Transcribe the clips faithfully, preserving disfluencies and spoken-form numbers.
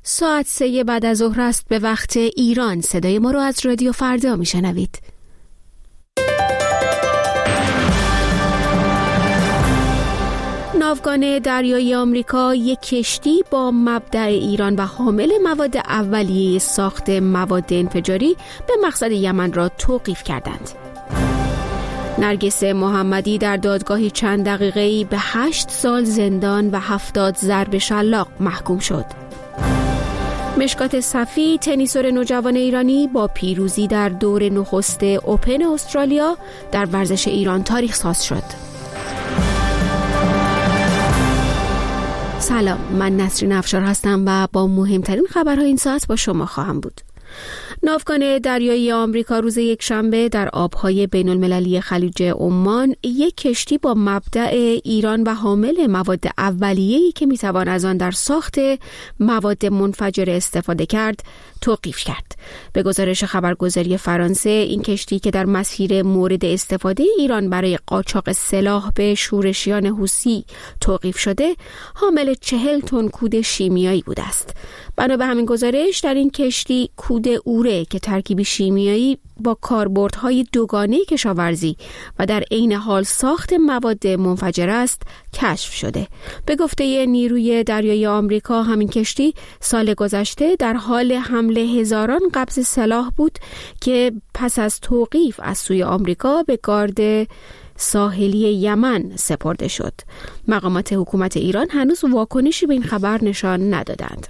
ساعت سه بعد از ظهر است به وقت ایران. صدای ما رو از رادیو فردا میشنوید. ناوگان دریایی آمریکا یک کشتی با مبدأ ایران و حامل مواد اولیه ساخت مواد انفجاری به مقصد یمن را توقیف کردند. نرگس محمدی در دادگاهی چند دقیقه‌ای به هشت سال زندان و هفتاد ضرب شلاق محکوم شد. مشکات صفی، تنیسور نوجوان ایرانی، با پیروزی در دور نخست اوپن استرالیا در ورزش ایران تاریخ ساز شد. سلام، من نسرین افشار هستم و با مهمترین خبرهای این ساعت با شما خواهم بود. ناوگان دریایی آمریکا روز یکشنبه در آبهای بین المللی خلیج عمان یک کشتی با مبدأ ایران و حامل مواد اولیه‌ای که میتوان از آن در ساخت مواد منفجره استفاده کرد توقیف کرد. به گزارش خبرگزاری فرانسه، این کشتی که در مسیر مورد استفاده ایران برای قاچاق سلاح به شورشیان حوثی توقیف شده، حامل چهل تن کود شیمیایی بوده است. بنا به همین گزارش، در این کشتی کود اوره که ترکیبی شیمیایی با کاربردهای دوگانه کشاورزی و در عین حال ساخت مواد منفجره است کشف شده. به گفته نیروی دریایی آمریکا، همین کشتی سال گذشته در حال حمل هزاران قبض سلاح بود که پس از توقیف از سوی آمریکا به گارد ساحلی یمن سپرده شد. مقامات حکومت ایران هنوز واکنشی به این خبر نشان ندادند.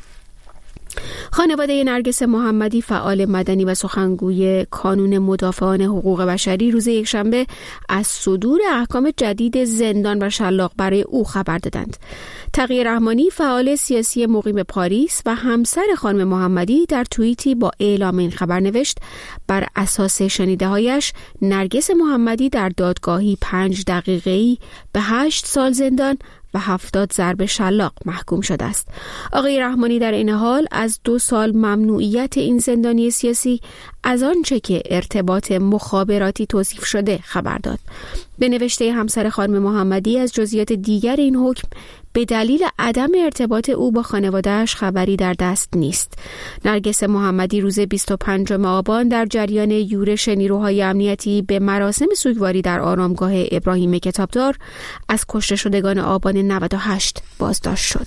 خانواده نرگس محمدی، فعال مدنی و سخنگوی کانون مدافعان حقوق بشری، روز یکشنبه از صدور احکام جدید زندان و شلاق برای او خبر دادند. تقی رحمانی، فعال سیاسی مقیم پاریس و همسر خانم محمدی، در توییتی با اعلام این خبر نوشت: بر اساس شنیده‌هایش نرگس محمدی در دادگاهی پنج دقیقه‌ای به هشت سال زندان و هفتاد ضرب شلاق محکوم شده است. آقای رحمانی در این حال از دو سال ممنوعیت این زندانی سیاسی از آنچه که ارتباط مخابراتی توصیف شده خبر داد. به نوشته همسر خانم محمدی، از جزئیات دیگر این حکم به دلیل عدم ارتباط او با خانواده‌اش خبری در دست نیست. نرگس محمدی روز بیست و پنجم آبان در جریان یورش نیروهای امنیتی به مراسم سوگواری در آرامگاه ابراهیم کتابدار از کشته شدگان آبان نود و هشت بازداشت شد.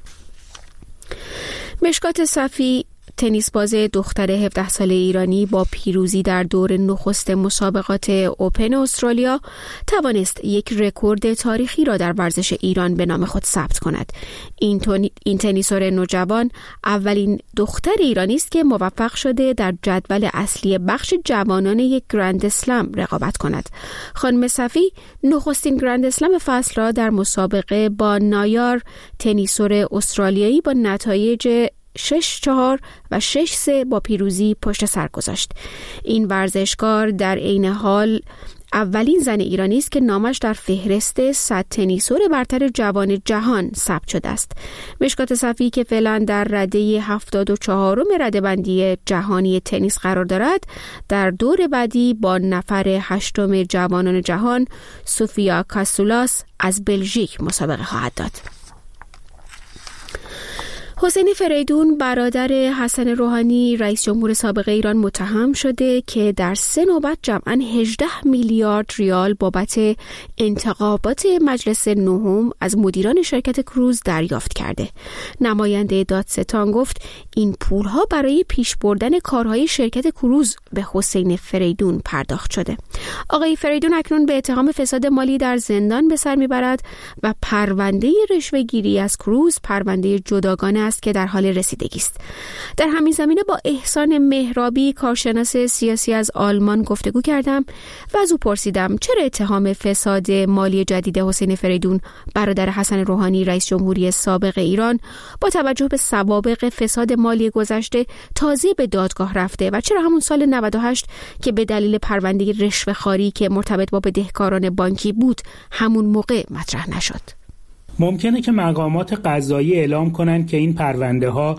مشکات صفی، تنیس باز دختر هفده ساله ایرانی، با پیروزی در دور نخست مسابقات اوپن استرالیا توانست یک رکورد تاریخی را در ورزش ایران به نام خود ثبت کند. این, تونی... این تنیسور نوجوان اولین دختر ایرانی است که موفق شده در جدول اصلی بخش جوانان یک گرند اسلم رقابت کند. خانم صفی نخستین گرند اسلم فصل را در مسابقه با نایار، تنیسور استرالیایی، با نتایج شش چهار و شش سه با پیروزی پشت سر گذاشت. این ورزشکار در عین حال اولین زن ایرانی است که نامش در فهرست صد تنیسور برتر جوان جهان ثبت شده است. مشکات صفی که فعلا در رده هفتاد و چهارم رده‌بندی جهانی تنیس قرار دارد، در دور بعدی با نفر هشتم جوانان جهان، سوفیا کاسولاس از بلژیک مسابقه خواهد داد. حسین فریدون، برادر حسن روحانی رئیس جمهور سابق ایران، متهم شده که در سه نوبت جمعاً هجده میلیارد ریال بابت انتخابات مجلس نهم از مدیران شرکت کروز دریافت کرده. نماینده دادستان گفت این پولها برای پیش بردن کارهای شرکت کروز به حسین فریدون پرداخت شده. آقای فریدون اکنون به اتهام فساد مالی در زندان به سر میبرد و پرونده رشوه‌گیری از کروز پرونده جداگانه است که در حال رسیدگی است. در همین زمینه با احسان مهرابی، کارشناس سیاسی از آلمان، گفتگو کردم و از او پرسیدم چرا اتهام فساد مالی جدید حسین فریدون، برادر حسن روحانی رئیس جمهوری سابق ایران، با توجه به سوابق فساد مالی گذشته تازه به دادگاه رفته و چرا همون سال نود و هشت که به دلیل پرونده رشوه‌خواری که مرتبط با بدهکاران بانکی بود همون موقع مطرح نشد. ممکنه که مقامات قضایی اعلام کنند که این پرونده ها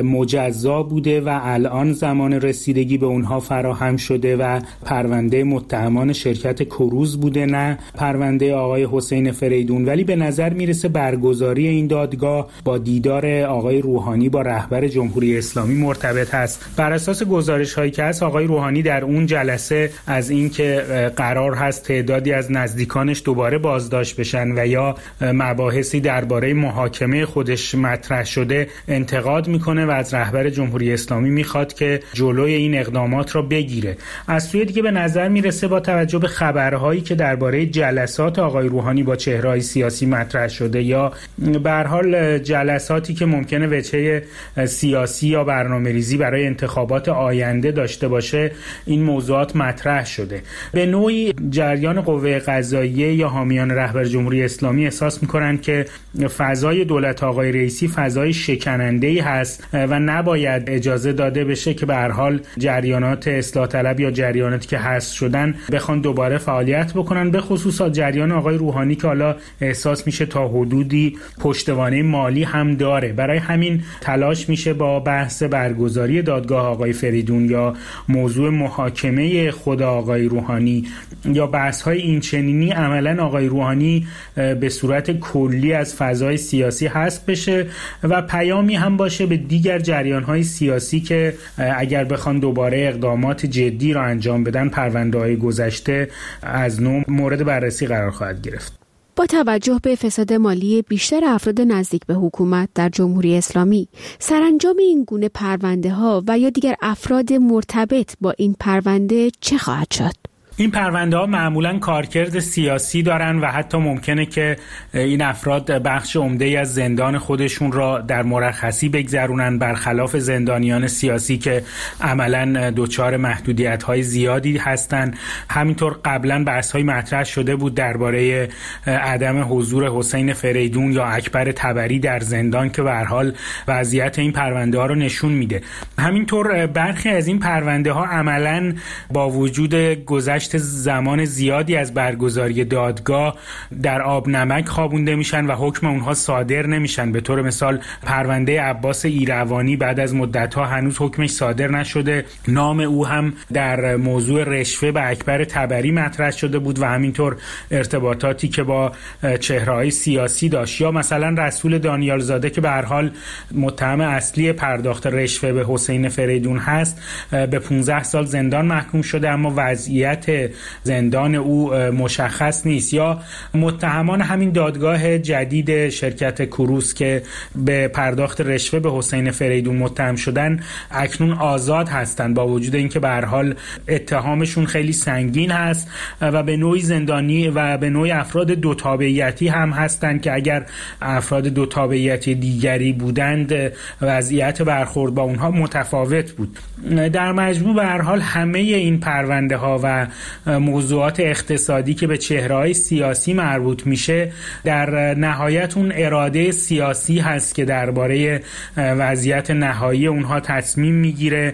مجزا بوده و الان زمان رسیدگی به اونها فراهم شده و پرونده متهمان شرکت کروز بوده، نه پرونده آقای حسین فریدون. ولی به نظر میرسه برگزاری این دادگاه با دیدار آقای روحانی با رهبر جمهوری اسلامی مرتبط هست. بر اساس گزارش هایی که هست، آقای روحانی در اون جلسه از اینکه قرار هست تعدادی از نزدیکانش دوباره بازداشت بشن و یا مباحثی درباره محاکمه خودش مطرح شده انتقاد میکنه و از رهبر جمهوری اسلامی میخواد که جلوی این اقدامات را بگیره. از سوی دیگه به نظر میرسه با توجه به خبرهایی که درباره جلسات آقای روحانی با چهره‌های سیاسی مطرح شده یا به هر حال جلساتی که ممکنه وجهه سیاسی یا برنامه‌ریزی برای انتخابات آینده داشته باشه، این موضوعات مطرح شده. به نوعی جریان قوه قضاییه یا حامیان رهبر جمهوری اسلامی احساس میکنن که فضای دولت آقای رئیسی فضای شکننده‌ای هست و نباید اجازه داده بشه که به هر حال جریانات اصلاح طلب یا جریاناتی که حذف شدن بخوان دوباره فعالیت بکنن، به خصوص جریان آقای روحانی که حالا احساس میشه تا حدودی پشتوانه مالی هم داره. برای همین تلاش میشه با بحث برگزاری دادگاه آقای فریدون یا موضوع محاکمه خود آقای روحانی یا بحث‌های این چنینی عملاً آقای روحانی به صورت کلی از فضای سیاسی حذف بشه و پیامی هم باشه به دیگر جریان‌های سیاسی که اگر بخوان دوباره اقدامات جدی را انجام بدن، پرونده‌های گذشته از نو مورد بررسی قرار خواهد گرفت. با توجه به فساد مالی بیشتر افراد نزدیک به حکومت در جمهوری اسلامی، سرانجام این گونه پرونده ها و یا دیگر افراد مرتبط با این پرونده چه خواهد شد؟ این پرونده ها معمولاً کارکرد سیاسی دارن و حتی ممکنه که این افراد بخش عمده‌ای از زندان خودشون را در مرخصی بگذرونن، برخلاف زندانیان سیاسی که عملاً دچار محدودیت‌های زیادی هستن. همینطور قبلاً بحث‌های مطرح شده بود درباره عدم حضور حسین فریدون یا اکبر طبری در زندان که به هر حال وضعیت این پرونده ها رو نشون میده. همینطور برخی از این پرونده ها عملاً با وجود گذشت زمان زیادی از برگزاری دادگاه در آب نمک خوابونده میشن و حکم اونها صادر نمیشن. به طور مثال پرونده عباس ایروانی بعد از مدت‌ها هنوز حکمش صادر نشده، نام او هم در موضوع رشوه به اکبر طبری مطرح شده بود و همینطور ارتباطاتی که با چهره‌های سیاسی داشت. یا مثلا رسول دانیال زاده که به هر حال متهم اصلی پرداخت رشوه به حسین فریدون هست، به پانزده سال زندان محکوم شده اما وضعیت زندان او مشخص نیست. یا متهمان همین دادگاه جدید شرکت کروز که به پرداخت رشوه به حسین فریدون متهم شدن اکنون آزاد هستند، با وجود اینکه به هر حال اتهامشون خیلی سنگین هست و به نوعی زندانی و به نوعی افراد دو تابعیتی هم هستند که اگر افراد دو تابعیتی دیگری بودند وضعیت برخورد با اونها متفاوت بود. در مجموع به هر حال همه این پرونده ها و موضوعات اقتصادی که به چهره‌های سیاسی مربوط میشه در نهایت اون اراده سیاسی هست که درباره وضعیت نهایی اونها تصمیم میگیره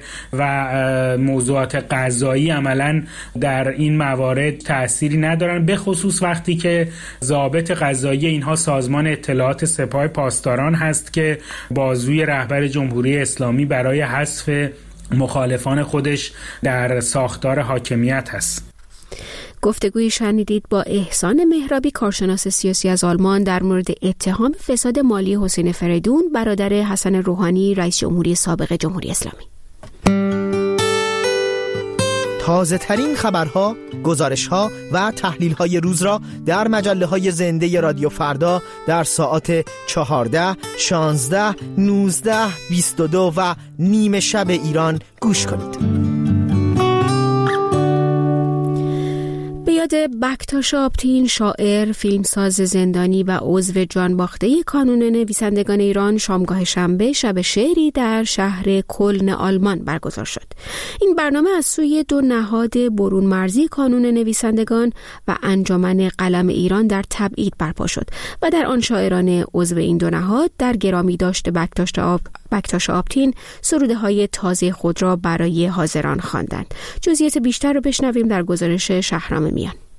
و موضوعات قضایی عملاً در این موارد تأثیری ندارن، به خصوص وقتی که ضابط قضایی اینها سازمان اطلاعات سپاه پاسداران هست که بازوی رهبر جمهوری اسلامی برای حذف مخالفان خودش در ساختار حاکمیت هست. گفتگوی شنیدید با احسان مهرابی، کارشناس سیاسی از آلمان، در مورد اتهام فساد مالی حسین فریدون برادر حسن روحانی رئیس جمهوری سابق جمهوری اسلامی. تازه ترین خبرها، گزارشها و تحلیل‌های روز را در مجله‌های زنده رادیو فردا در ساعات چهارده، شانزده، نوزده، بیست و دو و نیم شب ایران گوش کنید. یاد بکتاش آپتین، شاعر، فیلمساز زندانی و عضو جانباخته کانون نویسندگان ایران، شامگاه شنبه شب شعری در شهر کلن آلمان برگزار شد. این برنامه از سوی دو نهاد برون مرزی کانون نویسندگان و انجمن قلم ایران در تبعید برپا شد و در آن شاعران عضو این دو نهاد در گرامی داشت بکتاش آب بکتاش آپتین سروده های تازه خود را برای حاضران خواندند. جزئیات بیشتر رو بشنویم در گزارش شهرام میان.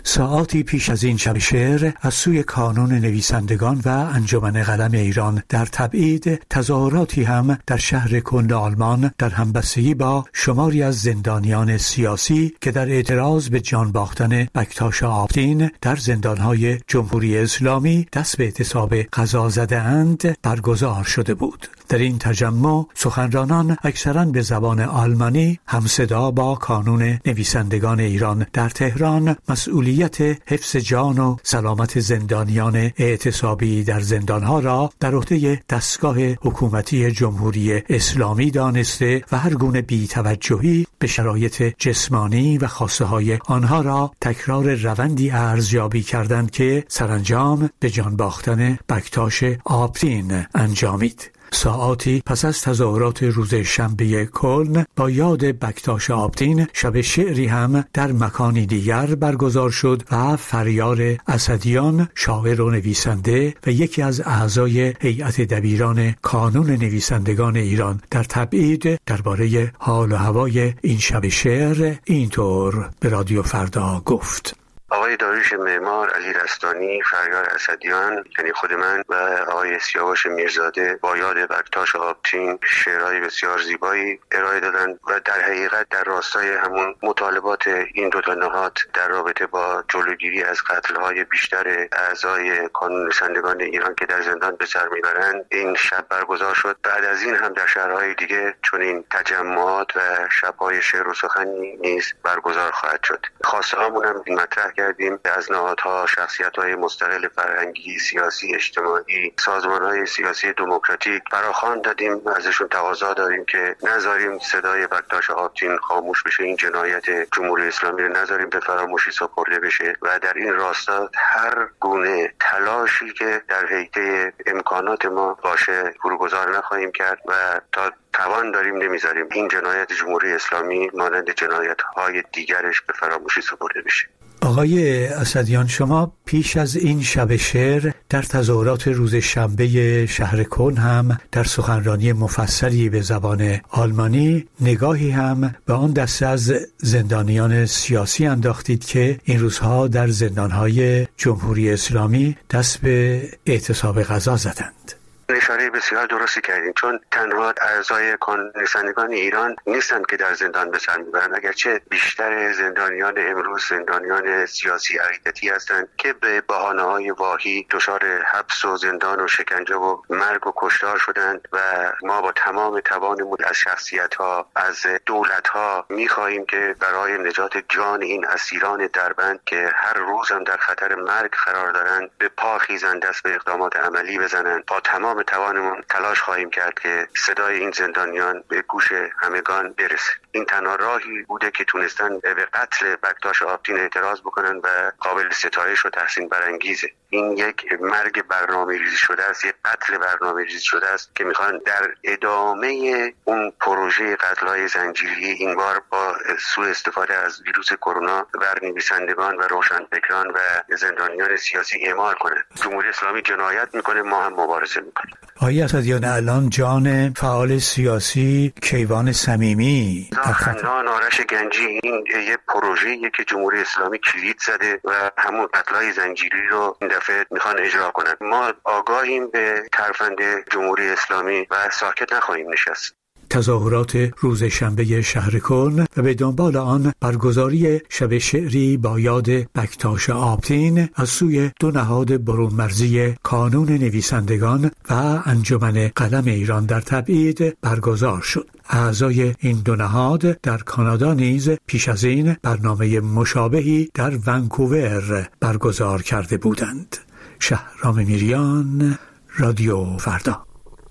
ساعاتی پیش از این شب شعر از سوی کانون نویسندگان و انجمن قلم ایران در تبعید تظاهراتی هم در شهر کلن آلمان در همبستگی با شماری از زندانیان سیاسی که در اعتراض به جان باختن بکتاش آبتین در زندانهای جمهوری اسلامی دست به اعتصاب قضا زده اند برگزار شده بود. در این تجمع سخنرانان اکثراً به زبان آلمانی همصدا با کانون نویسندگان ایران در تهران مسئولیت حفظ جان و سلامت زندانیان اعتصابی در زندانها را در عهده دستگاه حکومتی جمهوری اسلامی دانسته و هر گونه بی‌توجهی به شرایط جسمانی و خواسته های آنها را تکرار روندی ارزیابی کردند که سرانجام به جان باختن بکتاش آبتین انجامید. ساعاتی پس از تظاهرات روز شنبه کلن با یاد بکتاش آبتین شب شعری هم در مکانی دیگر برگزار شد و فریار اسدیان شاعر و نویسنده و یکی از اعضای هیئت دبیران کانون نویسندگان ایران در تبعید درباره حال و هوای این شب شعر اینطور به رادیو فردا گفت: آقای داریوش معمار، علی رستانی، فریار اسدیان یعنی خود من و آقای سیاوش میرزاده با یاد بکتاش آبتین شعرهای بسیار زیبایی ارائه دادن و در حقیقت در راستای همون مطالبات این دو تا نهاد در رابطه با جلوگیری از قتل‌های بیشتر اعضای کانون نویسندگان ایران که در زندان به سر میبرند این شب برگزار شد. بعد از این هم در شهرهای دیگه چون این تجمعات و شب‌های شعر و سخنی نیز برگزار خواهد شد. خواسته هامون هم مطرح کردیم از نهادها، شخصیت‌های مستقل فرهنگی، سیاسی، اجتماعی، سازمان‌های سیاسی دموکراتیک فراخوان دادیم، ازشون تقاضا داریم که نذاریم صدای بکتاش آبتین خاموش بشه، این جنایت جمهوری اسلامی رو نذاریم به فراموشی سپرده بشه و در این راستا هر گونه تلاشی که در حیطه امکانات ما باشه فروگذار نخواهیم کرد و تا توان داریم نمیذاریم این جنایت جمهوری اسلامی مانند جنایت‌های دیگرش به فراموشی سپرده بشه. آقای اسدیان، شما پیش از این شب شعر در تظاهرات روز شنبه شهر کلن هم در سخنرانی مفصلی به زبان آلمانی نگاهی هم به آن دسته از زندانیان سیاسی انداختید که این روزها در زندانهای جمهوری اسلامی دست به اعتصاب قضا زدند. اشاره بسیار درستی کردین، چون تنها اعضای کانون نویسندگان ایران نیستند که در زندان به سر میبرند، اگرچه بیشتر زندانیان امروز زندانیان سیاسی عقیدتی هستند که به بهانه‌های واهی دچار حبس و زندان و شکنجه و مرگ و کشتار شدند و ما با تمام توانمون از شخصیت‌ها، از دولت‌ها می‌خواهیم که برای نجات جان این اسیران دربند که هر روز هم در خطر مرگ قرار دارند به پا خیزند، دست به اقدامات عملی بزنند. با تمام توانمون تلاش خواهیم کرد که صدای این زندانیان به گوش همگان برسه. این تنها راهی بوده که تونستن به قتل بکتاش آبتین اعتراض بکنن و قابل ستایش و تحسین برانگیزه. این یک مرگ برنامه‌ریزی شده است، یک قتل برنامه‌ریزی شده است که میخوان در ادامه اون پروژه قتل‌های زنجیری این بار با سوء استفاده از ویروس کرونا بر نویسندگان و روشنفکران و زندانیان سیاسی اعمال کنند. جمهوری اسلامی جنایت میکنه، ما هم مبارزه میکنیم. آقای اسدیان، الان جان فعال سیاسی کیوان صمیمی خندان آرش گنجی این یه پروژه‌ایه که جمهوری اسلامی کلید زده و همون قتل‌های زنجیری رو این دفعه میخوان اجرا کنن. ما آگاهیم به ترفند جمهوری اسلامی و ساکت نخواهیم نشست. تظاهرات روز شنبه شهر کلن و به دنبال آن برگزاری شب شعری با یاد بکتاش آبتین از سوی دو نهاد برون مرزی کانون نویسندگان و انجمن قلم ایران در تبعید برگزار شد. اعضای این دو نهاد در کانادا نیز پیش از این برنامه مشابهی در ونکوور برگزار کرده بودند. شهرام میریان، رادیو فردا.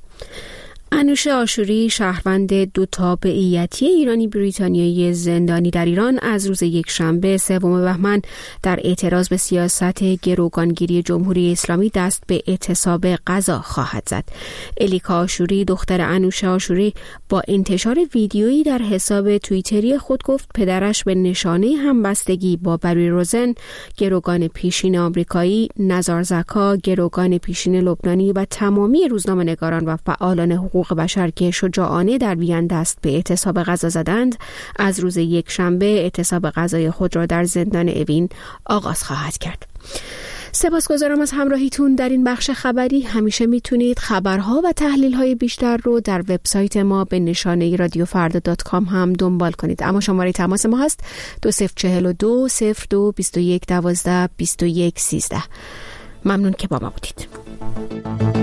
انوشه آشوری، شهروند دو تابعیتی ایرانی بریتانیایی زندانی در ایران، از روز یک شنبه سوم بهمن در اعتراض به سیاست گروگانگیری جمهوری اسلامی دست به اعتصاب قضا خواهد زد. الیکا آشوری، دختر انوشه آشوری، با انتشار ویدیویی در حساب توییتری خود گفت پدرش به نشانه همبستگی با بری روزن، گروگان پیشین آمریکایی، نزار زکا، گروگان پیشین لبنانی و تمامی روزنامه‌نگاران و فعالان حقوق حقوق بشر که شجاعانه در وین دست به اعتصاب غذا زدند، از روز یک شنبه اعتصاب غذای خود را در زندان اوین آغاز خواهد کرد. سپاسگزارم از همراهیتون در این بخش خبری. همیشه میتونید خبرها و تحلیل‌های بیشتر رو در وبسایت ما به نشانه رادیو فردا دات کام هم دنبال کنید. اما شماره تماس ما هست دو صفر چهل دو صفر دو بیست و یک دوازده بیست و یک سیزده. ممنون که با ما بودید.